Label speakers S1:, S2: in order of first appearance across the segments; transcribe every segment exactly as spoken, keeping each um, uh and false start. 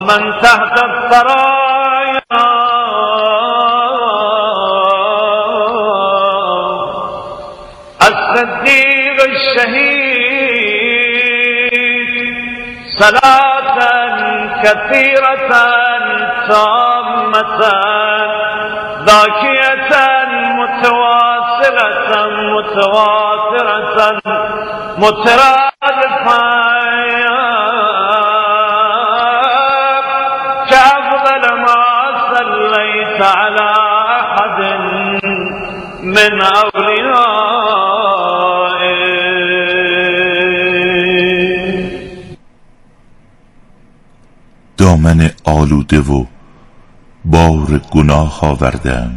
S1: من تحت الثرايا الصديق الشهيد صلاة كثيرة تامة ذاكية متواصلة متواترة مترادفة كأفضل ما صليت على أحد من أوليائه.
S2: دامن آلوده و بار گناه آوردم،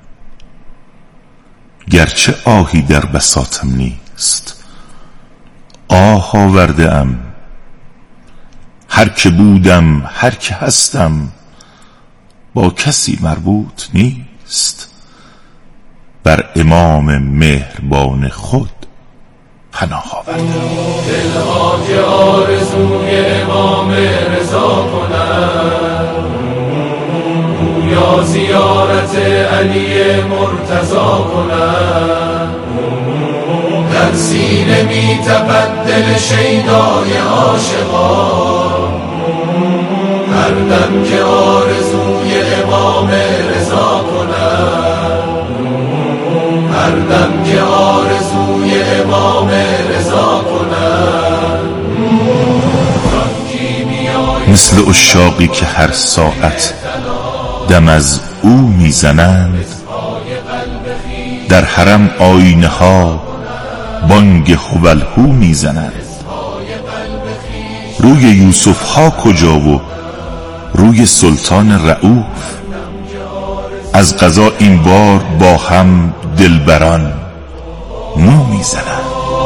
S2: گرچه آهی در بساطم نیست آه آورده ام. هر که بودم هر که هستم با کسی مربوط نیست، بر امام مهربان خود پناه آوردم.
S3: دلها که آرزوی امام رضا کنند، یا زیارت علی مرتضا کنند، در سینه می تپد دل شیدای عاشقان. هر دم که آرزوی امام رضا کنند، هر دم که آرزوی امام رضا کنند،
S2: مثل عشاقی که هر ساعت دم از او میزنند، در حرم آینه ها بانگ هوالهو میزنند. روی یوسف ها کجا و روی سلطان رؤوف؟ از قضا این بار با هم دلبران مو میزنند.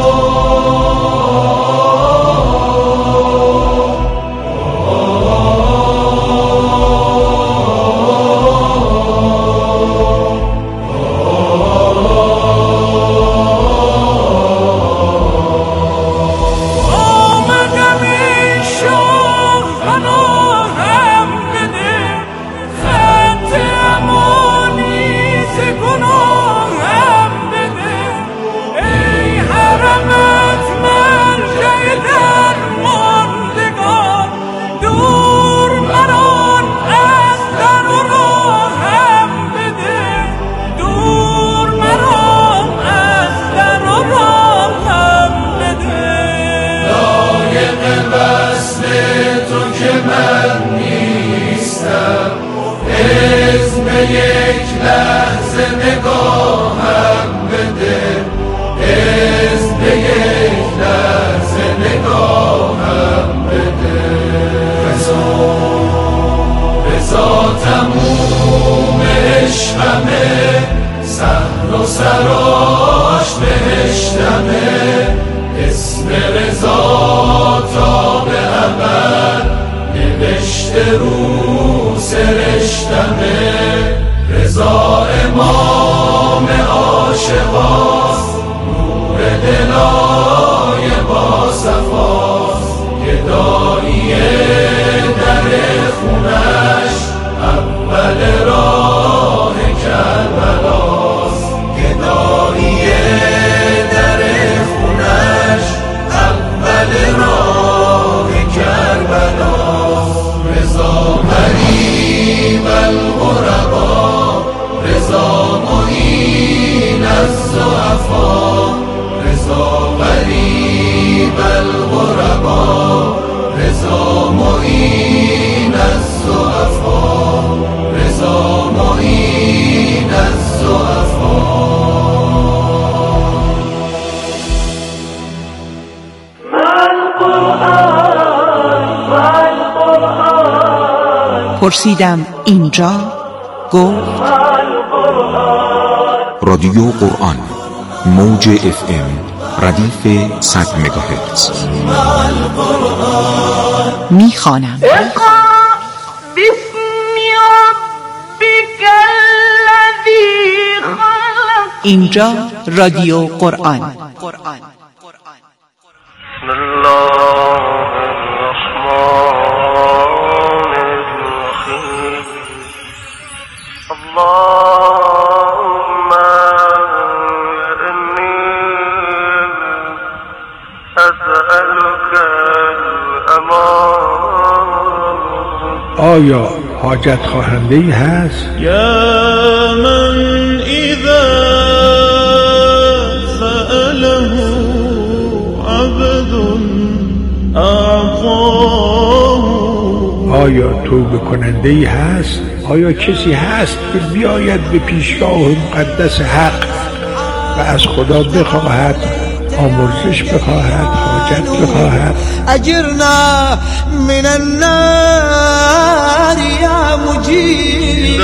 S3: یک لحظه نگاهم بده، اذن یک لحظه نگاهم بده. رضا رضا تموم عشقمه، سهل و سراش بهشتمه. اسم رضا تا به ابد نوشته رو سرشتمه. رضا امام عاشقاست، نور دلای با صفاست. گداییه در خونش اول راه کربلاست. گداییه در خونش اول راه کربلاست. رضا غریب الغربا، رضا معین الضعفا. رضا غریب الغربا، رضا معین الضعفا. رضا معین الضعفا.
S4: پرسیدم اینجا، گفت
S5: رادیو قرآن، موج اف ام ردیف صد مگاهرتز.
S4: میخوانم
S6: اقرأ باسم ربک الذی خلق.
S4: اینجا رادیو قرآن.
S1: بسم الله الرحمن
S7: آیا حاجت خواهنده ای هست؟
S1: یا من اذا سأله عبد اعطاه.
S7: آیا توبه کننده ای هست؟ آیا کسی هست که بیاید به پیشگاه مقدس حق و از خدا بخواهد، آمرزش بخواهد، حاجت بخواهد؟
S3: اجرنا من النار یا مجیر.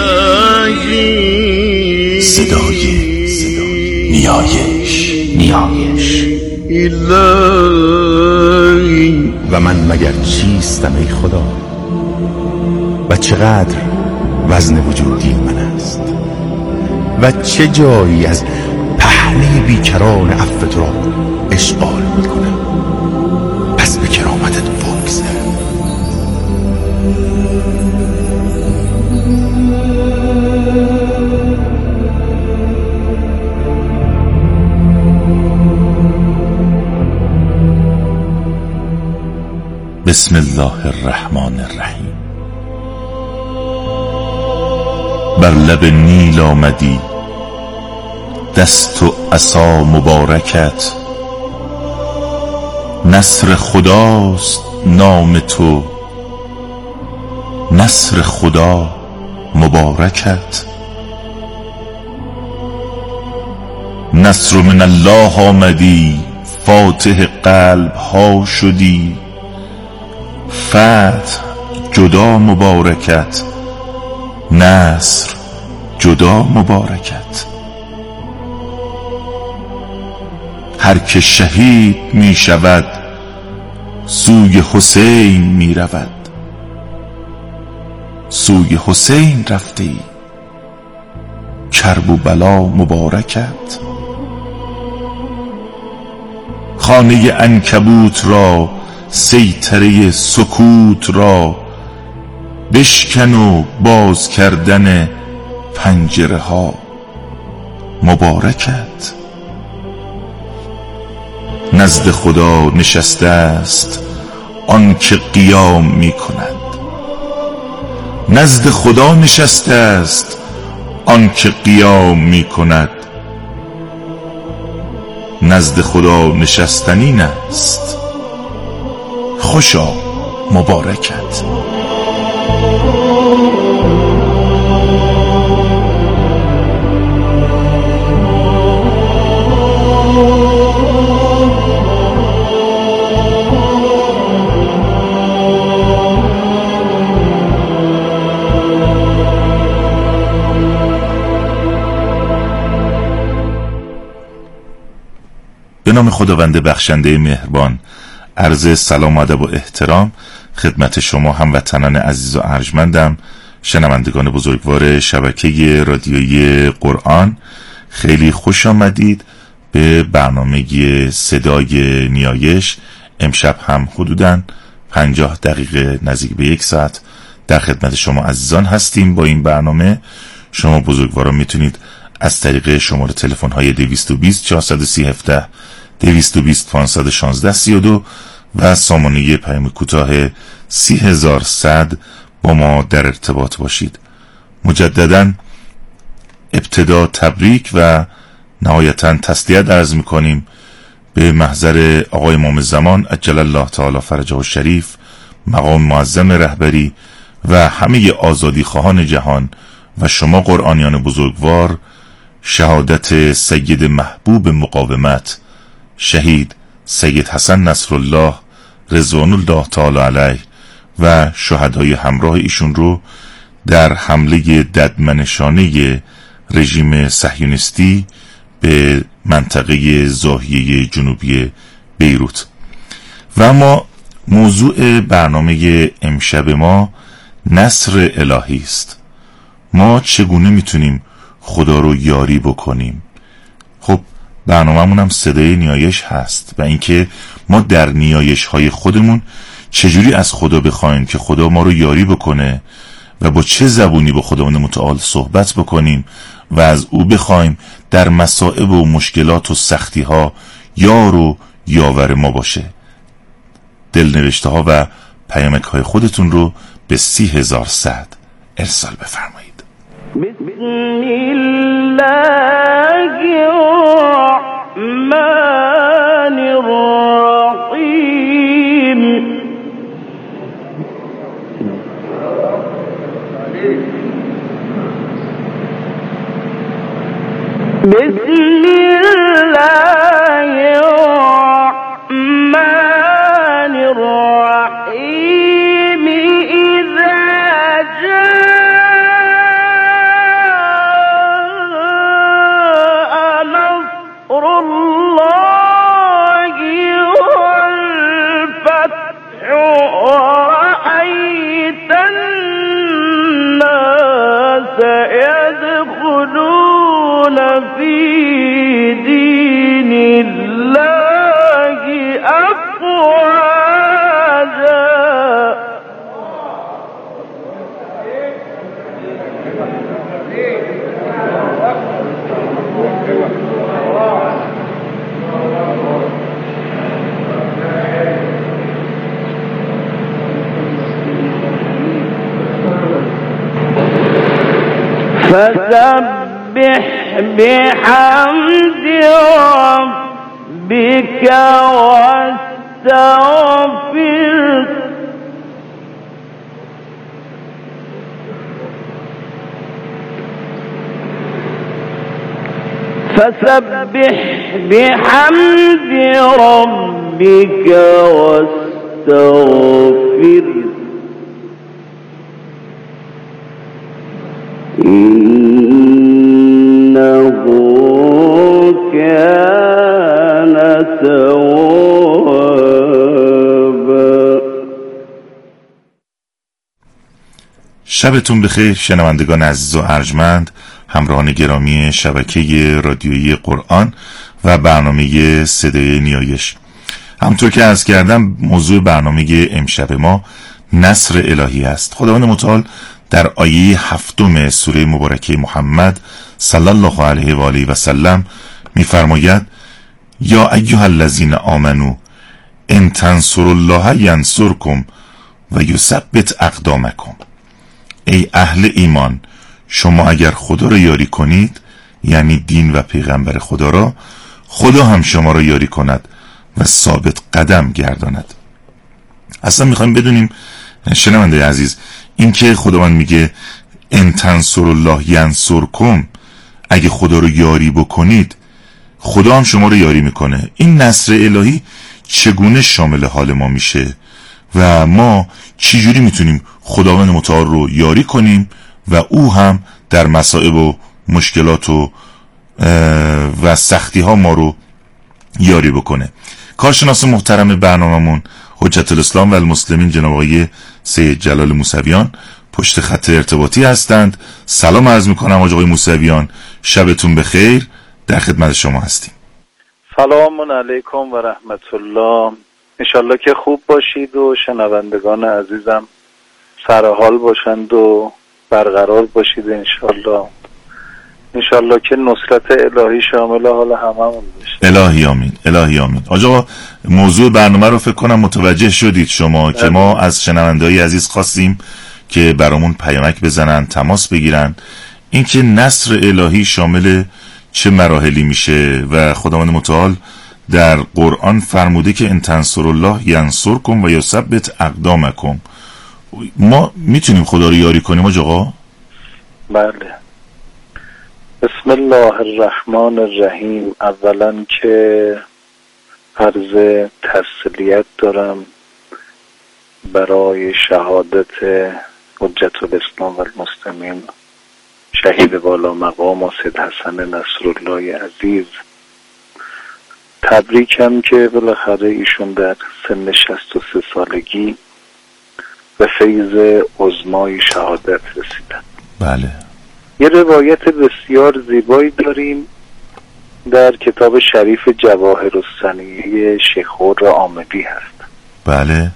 S2: صدای نیایش نیایش
S1: الهی.
S8: و من مگر چیستم ای خدا؟ و چقدر وزن وجودی من است و چه جایی از پهنه بیکران عفو تو را اشغال میکنم. پس به کرامتت بگذر.
S2: بسم الله الرحمن الرحیم. بر لب نیل آمدی دست و عصا مبارکت، نصر خداست نام تو، نصر خدا مبارکت. نصر من الله آمدی فاتح قلب ها شدی، فتح جدا مبارکت، نصر جدا مبارکت. هر که شهید می شود سوی حسین می رود، سوی حسین رفته ای کرب و بلا مبارکت. خانه عنکبوت را سیطره سکوت را، بشکن و باز کردن پنجره ها مبارکت. نزد خدا نشسته است آن که قیام می کند، نزد خدا نشسته است آن که قیام می کند. نزد خدا نشستن این است، خوشا مبارکت. به نام خداوند بخشنده مهربان، عرض سلام و ادب و احترام خدمت شما هموطنان عزیز و ارجمندم، شنوندگان بزرگوار شبکه رادیویی قرآن. خیلی خوش آمدید به برنامه صدای نیایش. امشب هم حدوداً پنجاه دقیقه نزدیک به یک ساعت در خدمت شما عزیزان هستیم. با این برنامه شما بزرگواران میتونید از طریق شماره تلفن های دویست و بیست چهارصد و سی هفده، دویست و بیست پانصد و شانزده سی و دو و سامانه پیام کوتاه سی هزار و صد با ما در ارتباط باشید. مجددا ابتدا تبریک و نهایتا تسلیت عرض میکنیم به محضر آقای امام زمان عجل الله تعالی فرجه الشریف، مقام معظم رهبری و همه آزادی خواهان جهان و شما قرآنیان بزرگوار، شهادت سید محبوب مقاومت شهید سید حسن نصرالله رضوان الله تعالی علیه و شهدای همراه ایشون رو در حمله ددمنشانه رژیم صهیونیستی به منطقه زاهیه جنوبی بیروت. و اما موضوع برنامه امشب ما نصر الهی است. ما چگونه میتونیم خدا رو یاری بکنیم؟ خب برنامه‌مون هم صدای نیایش هست و اینکه ما در نیایش های خودمون چجوری از خدا بخوایم که خدا ما رو یاری بکنه و با چه زبونی با خداوند متعال صحبت بکنیم و از او بخوایم در مصائب و مشکلات و سختی ها یار و یاور ما باشه. دلنوشته ها و پیامک های خودتون رو به سی هزار صد ارسال بفرمایید.
S6: بسم الله الرحمن الرحیم. بسم الله الرحمن الرحیم. اذا جاء نصر الله والفتح ورأيت الناس يدخلون في دين الله أفواجا. فسبح بحمد ربك واستغفره. فسبح بحمد ربك واستغفره إنه كان توابا.
S2: شبتون بخیر شنوندگان عزیز و ارجمند، همراهان گرامی شبکه رادیویی قرآن و برنامه صدای نیایش. همونطور که عرض کردم موضوع برنامه امشب ما نصر الهی است. خداوند متعال در آیه هفتم سوره مبارکه محمد صلی الله علیه و آله و سلم می‌فرماید یا ایها الذین آمنو ان تنصروا الله ینصرکم و یثبت اقدامکم. ای اهل ایمان، شما اگر خدا را یاری کنید، یعنی دین و پیغمبر خدا را، خدا هم شما را یاری کند و ثابت قدم گرداند. اصلا میخوایم بدونیم شنونده عزیز، این که خداوند میگه ان تنصروا الله ینصرکم، اگه خدا رو یاری بکنید خدا هم شما رو یاری میکنه، این نصر الهی چگونه شامل حال ما میشه و ما چجوری میتونیم خداوند متعال رو یاری کنیم و او هم در مصائب و مشکلات و و سختی ها ما رو یاری بکنه. کارشناس محترم برنامه‌مون حجت الاسلام و المسلمین جناب آقای سید جلال موسویان پشت خط ارتباطی هستند. سلام عرض میکنم آقای موسویان، شبتون بخیر، در خدمت شما هستیم.
S9: سلام علیکم و رحمت الله. انشالله که خوب باشید و شنوندگان عزیزم سرحال باشند و برقرار باشید انشالله. انشالله که نصرت الهی شامل حال هممون بشه. الهی
S2: آمین، الهی آمین. آقا موضوع برنامه رو فکر کنم متوجه شدید شما که ما از شنونده‌های عزیز خواستیم که برامون پیامک بزنن، تماس بگیرن، اینکه نصر الهی شامل چه مراحلی میشه و خداوند متعال در قرآن فرموده که ان تنصروا الله ینصرکم و یثبت اقدامکم. ما میتونیم خدا رو یاری کنیم آقا؟
S9: بله. بسم الله الرحمن الرحیم. اولا که عرض تسلیت دارم برای شهادت حجت الاسلام و المسلمین شهید بالا مقام سید حسن نصرالله عزیز. تبریکم که بالاخره ایشون در سن شصت و سه سالگی به فیض عظمای شهادت رسیدن.
S2: بله.
S9: یه روایت بسیار زیبایی داریم در کتاب شریف جواهر الصنیعه شیخ خور آمدی هست.
S2: بله.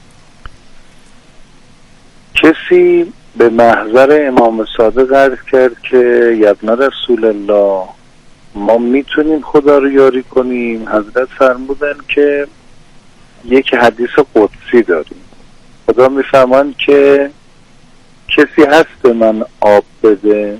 S9: کسی به محضر امام صادق عرض کرد که یبن رسول الله، ما میتونیم خدا رو یاری کنیم؟ حضرت فرمودن که یک حدیث قدسی داریم. خدا میفرمان که کسی هست به من آب بده؟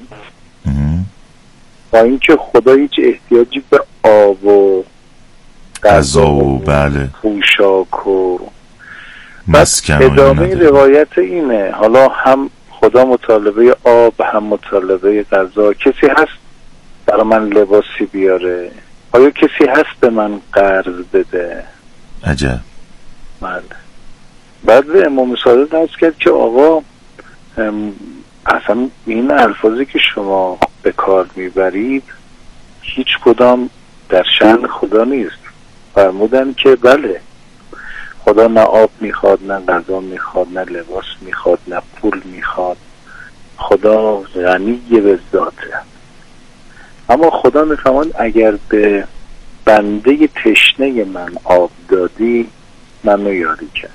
S9: با اینکه خدا هیچ احتیاجی به آب و
S2: غذا و بله
S9: پوشاک و
S2: مسکن
S9: ادامه روایت اینه، حالا هم خدا مطالبه آب هم مطالبه غذا. کسی هست برای من لباسی بیاره؟ آیا کسی هست به من قرض بده؟
S2: عجب.
S9: بله. بعد امام صادق هست کرد که آقا اصلا این الفاظی که شما به کار میبرید هیچ کدام در شأن خدا نیست. فرمودن که بله، خدا نه آب میخواد، نه غذا میخواد، نه لباس میخواد، نه پول میخواد. خدا غنی به ذاته. اما خدا میفرماید اگر به بنده تشنه من آب دادی منو یاری کرد،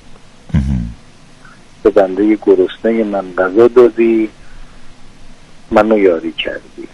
S9: به بنده گرسنه من غذا دادی منو یاری کردی،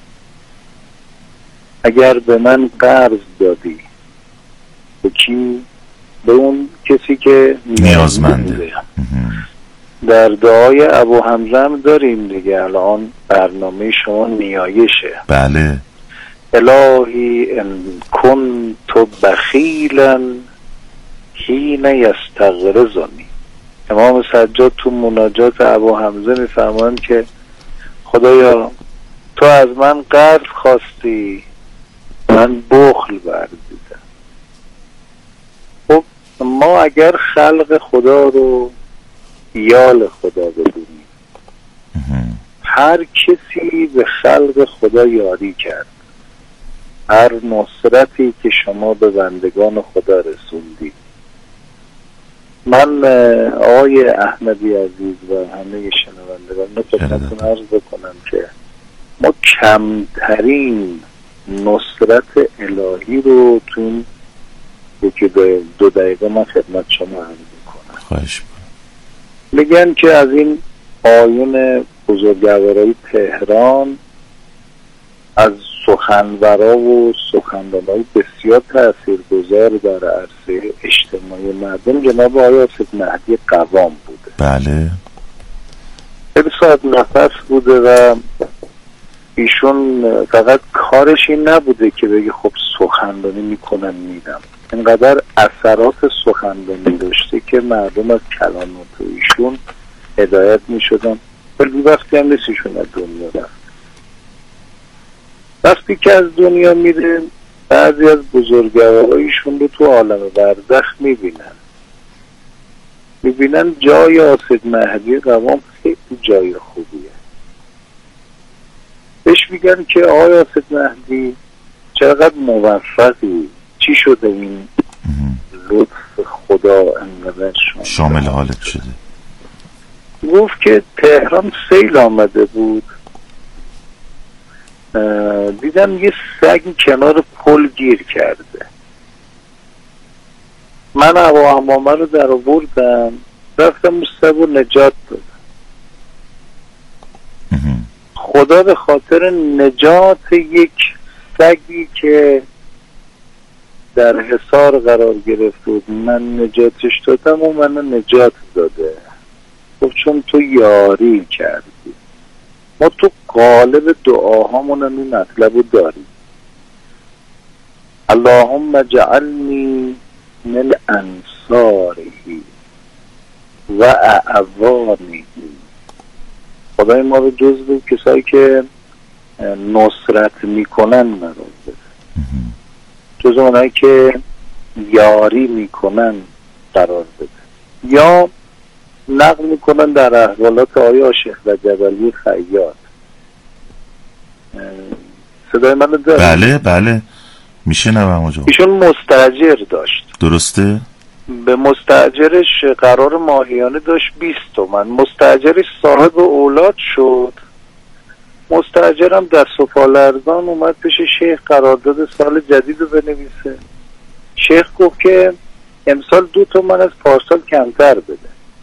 S9: اگر به من قرض دادی به کی؟ به اون کسی که
S2: نیازمنده.
S9: در دعای ابو حمزه هم داریم دیگه، الان برنامه شما نیایشه.
S2: بله.
S9: الهی ان کنت بخیلا حین یستغرزنی. امام سجاد تو مناجات ابو حمزه میفرمایند که خدایا تو از من قرض خواستی، من بخل ورزیدم. خب ما اگر خلق خدا رو یال خدا بدونیم، هر کسی به خلق خدا یاری کرد، هر نصرتی که شما به بندگان خدا رسوندید. من آقای احمدی عزیز و همه شنوندگان خدمتتون عرض بکنم که ما کمترین نصرت الهی رو تو این یکی دو دقیقه من خدمت شما عرض بکنم.
S2: خواهش
S9: میگن که از این آیون بزرگوارای تهران، از سخنورا و سخنرانای بسیار تاثیرگذار در عرصه اجتماعی مردم جناب آقای آصف مهدی قوام بوده.
S2: بله.
S9: خیلی صاحب نفس بوده و ایشون فقط کارش این نبوده که بگه خب سخنرانی میکنم میدم، اینقدر اثرات سخنرانی داشته که مردم از کلامات ایشون هدایت میشدن. ولی وقتی هم نیست ایشون از دنیا رفت. وقتی که از دنیا میره بعضی از بزرگوارایشون رو تو عالم برزخ میبینن میبینن جای آصف مهدی قوام خیلی جای خوبیه. بهش میگن که آقای آصف مهدی چقدر موفقی، چی شده این لطف خدا انقدر
S2: شامل حالت شده؟
S9: گفت که تهران سیل آمده بود، دیدم یه سگ کنار پل گیر کرده، من هوا حمامه رو در آوردم رفتم اون سگ رو نجات دادم. خدا به خاطر نجات یک سگی که در حصار قرار گرفت بود من نجاتش دادم و من نجات داده. گفت چون تو یاری کردی. ما تو قالب دعاهامون این مطلب رو داریم، اللهم اجعلنی من انصاره و اعوانه. خدای ما رو جزو کسایی که نصرت میکنن مرا بده، جزو اونایی که یاری میکنن قرار بده. یا نقل میکنن در احوالات آقای شیخ و جبلی خیاط. صدای منو داری؟
S2: بله بله میشه نوام آجا.
S9: ایشون مستاجر داشت،
S2: درسته؟
S9: به مستاجرش قرار ماهیانه داشت بیست تومن. مستاجرش صاحب اولاد شد، مستاجرم دست و پا لرزان اومد پیش شیخ قرارداد سال جدید رو بنویسه. شیخ گفت که امسال دو تومن از پارسال کمتر بده.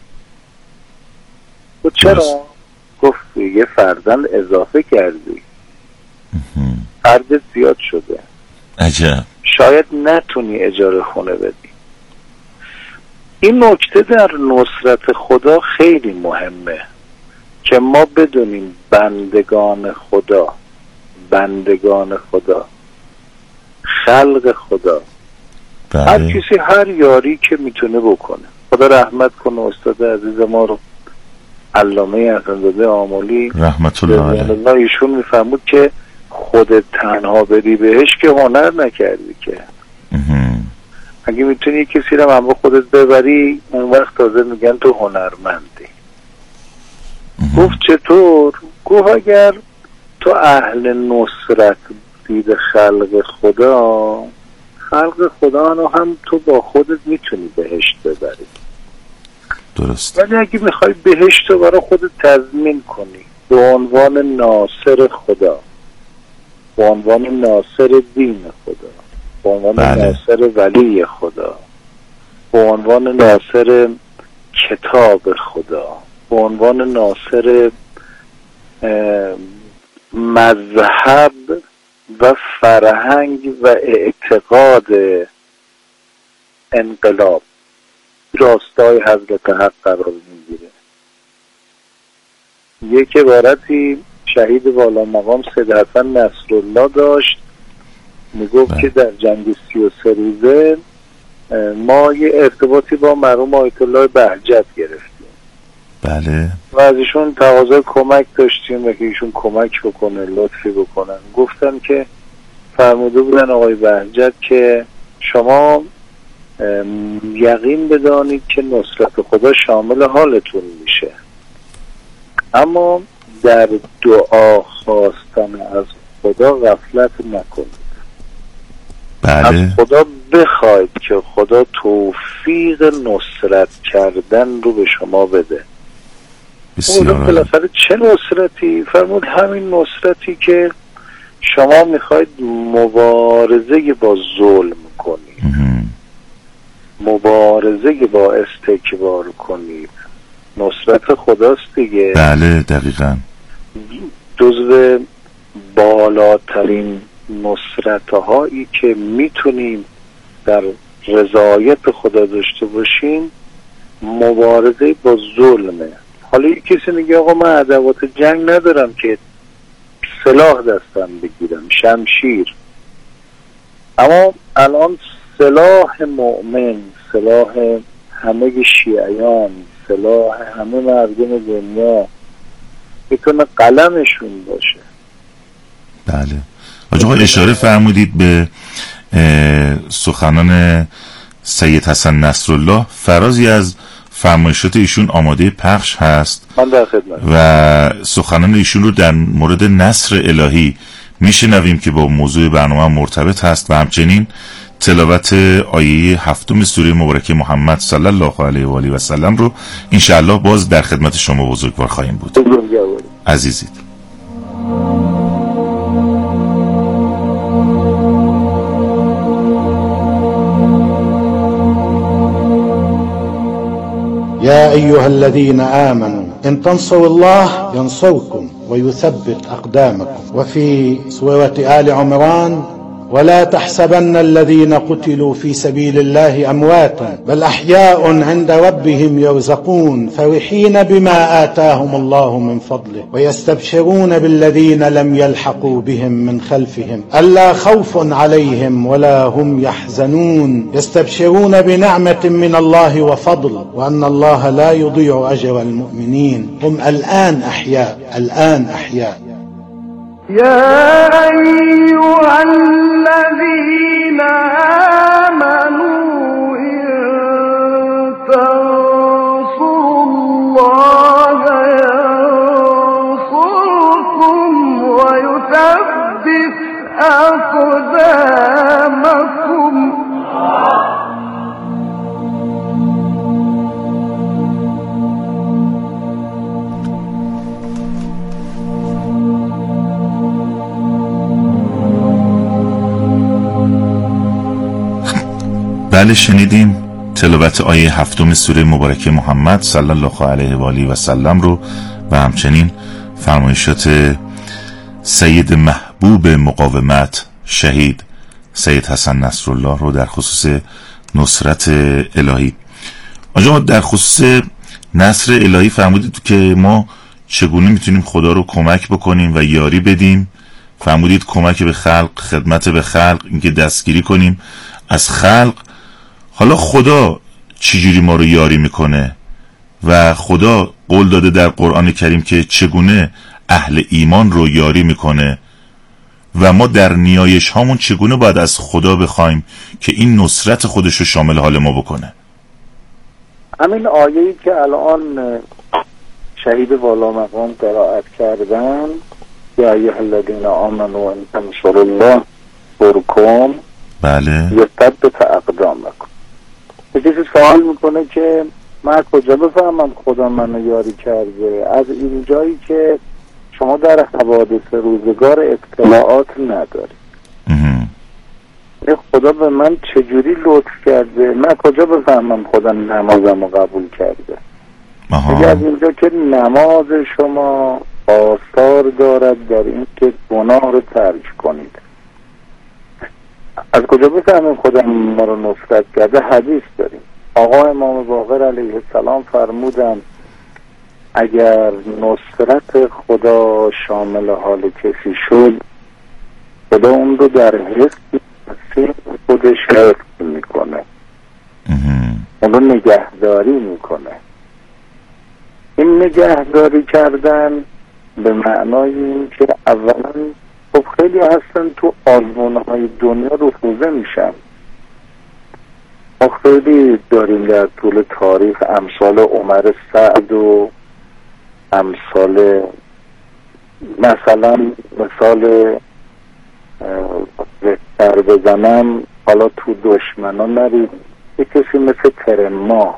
S9: گفت چرا؟ گفت یه فردن اضافه کردی، فردت زیاد شده،
S2: عجب،
S9: شاید نتونی اجاره خونه بدی. این نکته در نصرت خدا خیلی مهمه که ما بدونیم بندگان خدا، بندگان خدا، خلق خدا،
S2: بله.
S9: هر کسی هر یاری که میتونه بکنه. خدا رحمت کنه استاد عزیز ما رو، علامه حسن‌زاده آملی
S2: رحمت الله علیه.
S9: ایشون میفهمود که خودت تنها بری بهش که هنر نکردی، که اگه میتونی کسی رو هم با خودت ببری اون وقت تازه میگن تو هنرمندی. گفت چطور؟ گفت اگر تو اهل نصرت دید خلق خدا، خلق خدا رو هم تو با خودت میتونی بهشت ببری.
S2: درست.
S9: ولی اگه میخوای بهشت رو برای خودت تضمین کنی به عنوان ناصر خدا، به عنوان ناصر دین خدا، به عنوان
S2: بله.
S9: ناصر ولی خدا، به عنوان ناصر کتاب خدا، به عنوان ناصر مذهب و فرهنگ و اعتقاد انقلاب، راستای حضرت حق قرار میگیره. یک عبارتی شهید والا مقام سید حسن نصرالله داشت، میگفت که در جنگ سی و سه روزه ما یه ارتباطی با مرحوم آیت الله بهجت گرفتیم.
S2: بله.
S9: و از ایشون تقاضای کمک داشتیم و که ایشون کمک بکنه، لطفی بکنن. گفتن که فرموده بودن آقای بهجت که شما یقین بدانید که نصرت خدا شامل حالتون میشه، اما در دعا خواستن از خدا غفلت نکنید.
S2: بله.
S9: از خدا بخواید که خدا توفیق نصرت کردن رو به شما بده.
S2: بسیار
S9: بالاخره چه نصرتی؟ فرمود همین نصرتی که شما میخواید مبارزه با ظلم کنید، مبارزه با استکبار کنید، نصرت خداست دیگه.
S2: بله دقیقاً.
S9: جزو بالاترین نصرتهایی که میتونیم در رضایت خدا داشته باشیم مبارزه با ظلمه. حالا یک کسی میگه آقا من ادوات جنگ ندارم که سلاح دستم بگیرم، شمشیر. اما الان سلاح مؤمن، سلاح همه شیعیان، سلاح همه مردم دنیا میتونه قلمشون باشه.
S2: بله. آقا اشاره فرمودید به سخنان سید حسن نصرالله. فرازی از فرمایشات ایشون آماده پخش هست
S9: من در خدمت
S2: و سخنان ایشون رو در مورد نصر الهی میشنویم که با موضوع برنامه مرتبط هست و همچنین تلاوت آیه هفتم سوره مبارکه محمد صلی الله علیه و آله و سلم رو انشاءالله باز در خدمت شما بزرگوار خواهیم بود. عزیزید.
S10: يا أيها الذين آمنوا إن تنصروا الله ينصركم ويثبت أقدامكم. وفي سورة آل عمران ولا تحسبن الذين قتلوا في سبيل الله أمواتا بل أحياء عند ربهم يرزقون فرحين بما آتاهم الله من فضله ويستبشرون بالذين لم يلحقوا بهم من خلفهم ألا خوف عليهم ولا هم يحزنون يستبشرون بنعمة من الله وفضل وأن الله لا يضيع أجر المؤمنين هم الآن أحياء الآن أحياء.
S3: يا أيها الذين آمنوا إن تنصروا الله ينصركم ويثبت أقدامكم.
S2: بله شنیدیم تلاوت آیه هفتم سوره مبارکه محمد صلی الله علیه و آله و سلم رو و همچنین فرمایشات سید محبوب مقاومت شهید سید حسن نصرالله رو در خصوص نصرت الهی. آنجا در خصوص نصر الهی فرمودید که ما چگونه میتونیم خدا رو کمک بکنیم و یاری بدیم. فرمودید کمک به خلق، خدمت به خلق، اینکه دستگیری کنیم از خلق. حالا خدا چجوری ما رو یاری میکنه و خدا قول داده در قرآن کریم که چگونه اهل ایمان رو یاری میکنه و ما در نیایش هامون چگونه باید از خدا بخوایم که این نصرت خودش رو شامل حال ما بکنه.
S9: همین آیه‌ای که الان شهید والا مقام قرائت کردن، یا ایها الذین آمنوا ان تنصروا الله ینصرکم
S2: بله
S9: یثبت اقدامکم. کسی سوال میکنه که من کجا بفهمم خدا منو یاری کرده؟ از این جایی که شما در حوادث روزگار اطلاعات نداری. خدا به من چجوری لطف کرده؟ من کجا بفهمم خدا نمازم رو قبول کرده؟ دیگه از اینجا که نماز شما آثار دارد در این که گناه رو ترک کنید. از کجا بفهمیم خدا ما رو نصرت کرده؟ حدیث داریم. آقا امام باقر علیه السلام فرمودن اگر نصرت خدا شامل حال کسی شد، خدا اون رو در حس خودش حفظ میکنه، اون رو نگهداری میکنه. این نگهداری کردن به معنای این که اولا خب خیلی هستن تو آزمونهای دنیا رفوزه میشن. ما خیلی داریم در طول تاریخ امثال عمر سعد و امثال مثلا مثال بهتر بزنم، حالا تو دشمنا نرید، یک کسی مثل ترما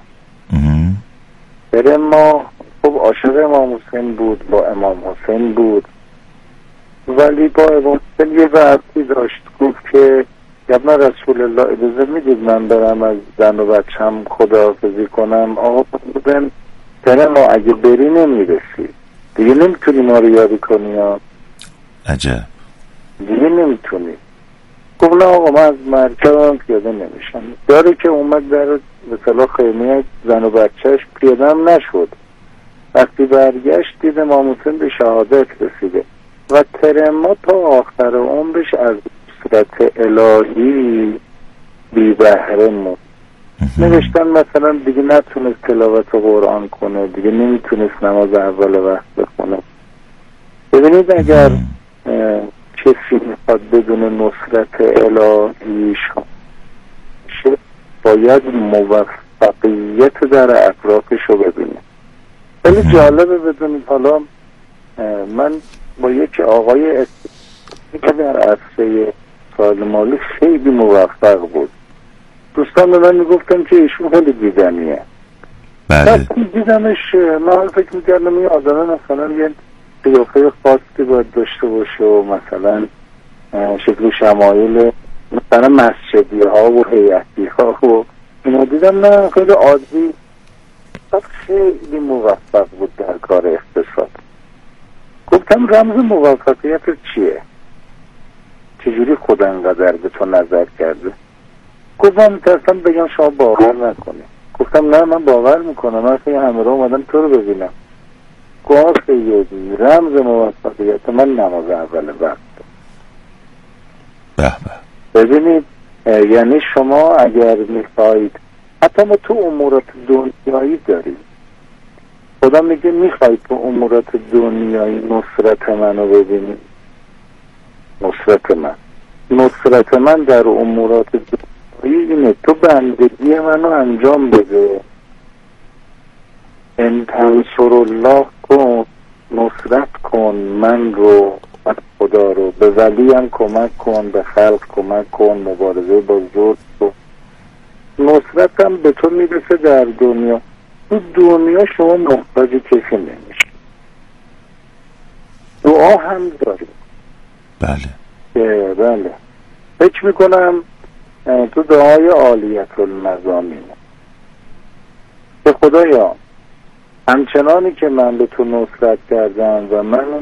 S9: ترما خب عاشق امام حسین بود، با امام حسین بود، ولی با امام حسین یه وقتی داشت گفت که ابن رسول الله اجازه میدید من برم از زن و بچم خداحافظی کنم؟ آقا بودن ترما اگه بری نمیرسی دیگه، نمیتونی ما رو یاری کنی ها.
S2: عجب.
S9: دیگه نمیتونی. گفت نه آقا من از مرکب هم پیاده نمیشم. داره که اومد در مثلا خیمه زن و بچهش پیاده هم نشد. وقتی برگشت دید امام حسین به شهادت رسیده و ترما تا آخر عمرش از نصرت الهی بی بهره موند. نوشتن مثلا دیگه نتونست تلاوت قرآن کنه، دیگه نمیتونست نماز اول وقت بخونه. ببینید اگر کسی میخواد بدون نصرت الهی شه باید موفقیت در اطرافش رو ببینه. خیلی جالبه بدونید، حالا من با یک آقای اسمی که در عرصه سال مالی خیلی موفق بود، دوستان به من میگفتن که ایشون خیلی دیدنیه.
S2: بله.
S9: دیدمش من فکر میکردم این آدم مثلا یه قیافه خاصی باید داشته باشه و مثلا شکل شمایل مثلا مسجدی ها و هیئتی ها و اینا. دیدم نه، خیلی عادی، خیلی موفق بود در کار اقتصاد. گفتم رمز موفقیت چیه؟ چجوری خدا انقدر به تو نظر کرده؟ گفتم ترسم بگم شما باور نکنی. گفتم نه من باور میکنم، من خیلی همه رو اومدم تو رو ببینم. گفت یه رمز موفقیت من نماز اول وقت.
S2: به به.
S9: ببینید یعنی شما اگر میخواید، حتی ما تو امورات دنیایی داریم، خدا میگه میخواید تو امورات دنیایی نصرت منو ببینید. نصرت من نصرت من در امورات دنیایی اینه تو بندگی منو انجام بده. ان تنصر الله کن، نصرت کن من رو، من خدا رو، به ولیم کمک کن، به خلق کمک کن، مبارزه با ظلم کن. نصرتم به تو میرسه در دنیا. تو دنیا شما محتاج کسی نمیشه. دعا هم داری.
S2: بله
S9: بله. فکر میکنم تو دعای عالیت المزامین به خدایا همچنانی که من به تو نصرت کردم و من